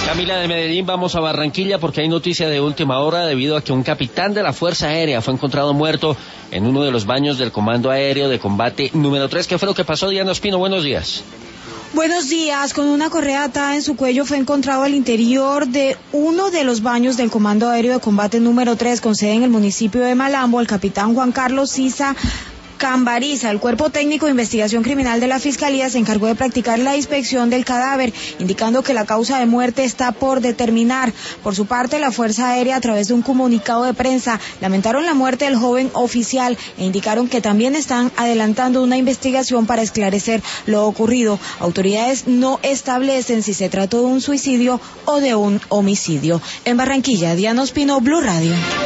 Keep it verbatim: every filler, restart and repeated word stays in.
Camila de Medellín, vamos a Barranquilla porque hay noticia de última hora debido a que un capitán de la Fuerza Aérea fue encontrado muerto en uno de los baños del Comando Aéreo de Combate número tres. ¿Qué fue lo que pasó, Diana Ospino? Buenos días. Buenos días. Con una correa atada en su cuello fue encontrado al interior de uno de los baños del Comando Aéreo de Combate número tres, con sede en el municipio de Malambo, el capitán Juan Carlos Sisa Cambariza. El Cuerpo Técnico de Investigación Criminal de la Fiscalía se encargó de practicar la inspección del cadáver, indicando que la causa de muerte está por determinar. Por su parte, la Fuerza Aérea, a través de un comunicado de prensa, lamentaron la muerte del joven oficial e indicaron que también están adelantando una investigación para esclarecer lo ocurrido. Autoridades no establecen si se trató de un suicidio o de un homicidio. En Barranquilla, Diana Ospino, Blue Radio.